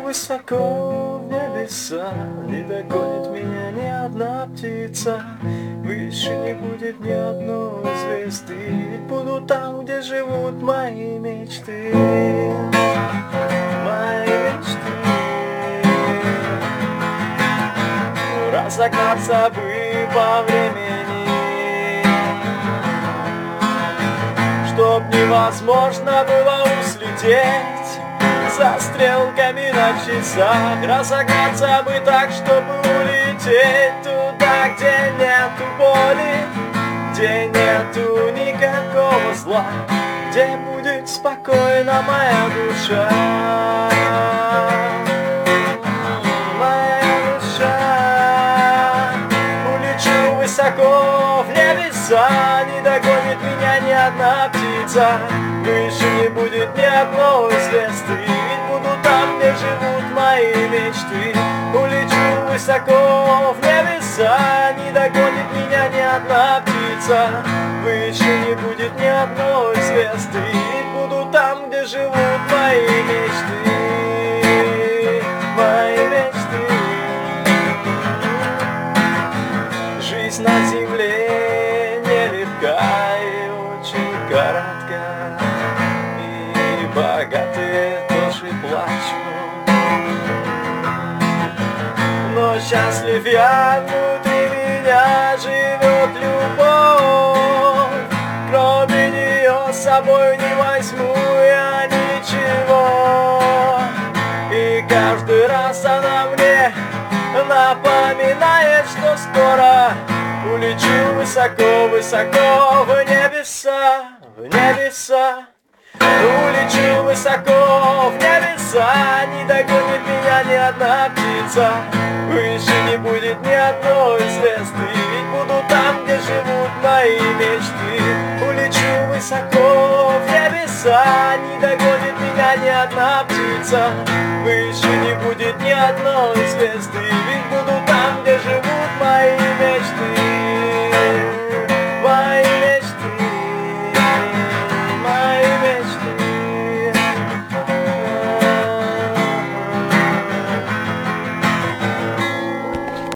высоко в небеса, не догонит меня ни одна птица. Выше не будет ни одной звезды, ведь буду там, где живут мои мечты. Мои мечты. Разогнаться бы по времени, чтоб невозможно было уследеть за стрелками на часах. Разогнаться бы так, чтобы улететь туда, где нету боли, где нету никакого зла, где будет спокойна моя душа. Моя душа. Улечу высоко в небеса, не догонит меня ни одна птица. Выше не будет ни одной звезды, ведь буду там, где живут мои мечты. Улечу высоко в небеса, не догонит меня ни одна птица. Выше не будет ни одной звезды, ведь буду там, где живут мои мечты. Мои мечты. Жизнь на земле нелегка и очень коротка, и богатые тоже плачут. Но счастлив я, внутри меня живет любовь. Кроме нее с собой не возьму я ничего. И каждый раз она мне напоминает, что скоро улечу высоко-высоко в небеса, в небеса. Улечу высоко в небеса, не догонит меня ни одна птица. Выше не будет ни одной звезды, ведь буду там, где живут мои мечты. Улечу высоко в небеса, не догонит меня ни одна птица. Выше не будет ни одной звезды,